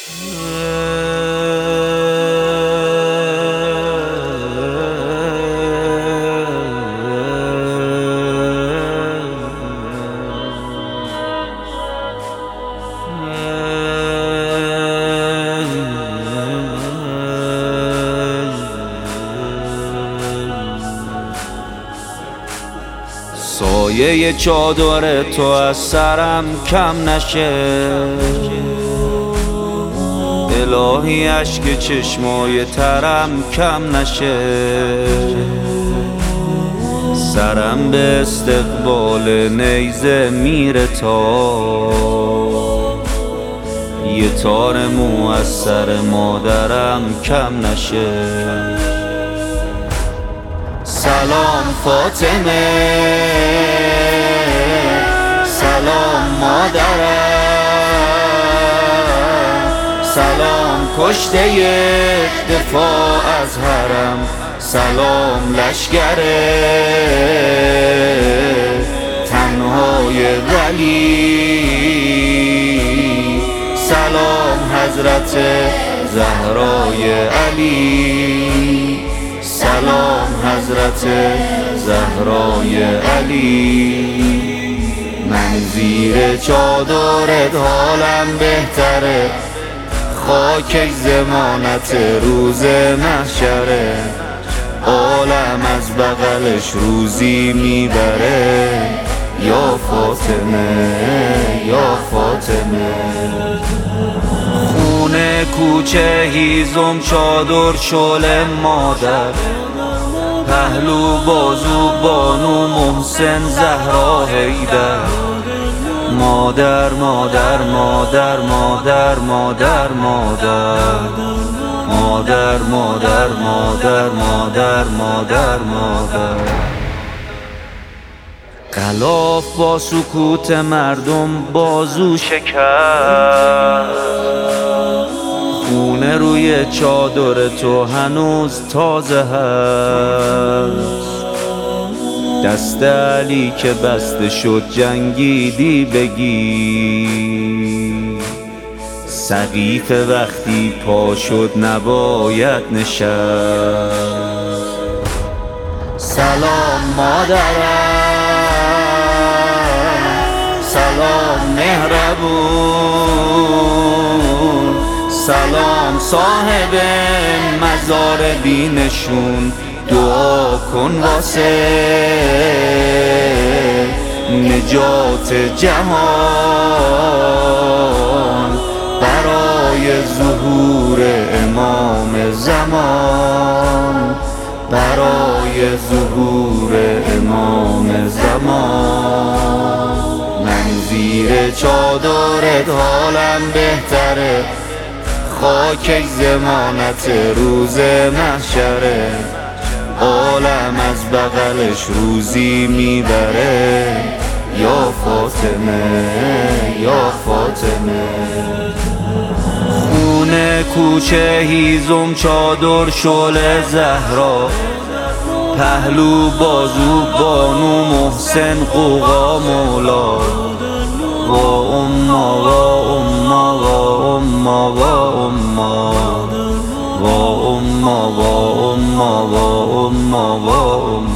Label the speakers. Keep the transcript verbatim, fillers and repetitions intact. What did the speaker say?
Speaker 1: سایه چادر تو از سرم کم نشه، الهی اشک چشمای ترم کم نشه. سرم به استقبال نیزه میره تا یه تار مو از سر مادرم کم نشه. سلام فاطمه، سلام مادرم، سلام کشته دفاع از حرم، سلام لشگر تنهای ولی، سلام حضرت زهرای علی، سلام حضرت زهرای علی. من زیر چادرت حالم بهتره، خاک زمانت روز محشره، عالم از بغلش روزی میبره. یا فاطمه یا فاطمه، خونه کوچه هیزم چادر شعله مادر، پهلو بازو بانو محسن زهرا حیدر. مادر مادر مادر مادر مادر مادر مادر مادر مادر مادر مادر مادر. غلاف با سکوت مردم بازو شکست، خونه روی چادر تو هنوز تازه هست. دست علی که بسته شد جنگیدی بگی، سقیف وقتی پا شد نباید نشست. سلام مادرم، سلام مهربون، سلام صاحب مزار بینشون. دعا کن واسه نجات جهان، برای ظهور امام زمان، برای ظهور امام زمان. من زیر چادرت حالم بهتره، خاک زمانت روز محشره، عالم از بغلش روزی میبره. یا فاطمه یا فاطمه، خونه کوچه هیزم چادر شعله زهرا، پهلو بازو بانو محسن قوقا مولا. وا اما وا اما وا اما وا اما وا اما وا اما وا اما وا اما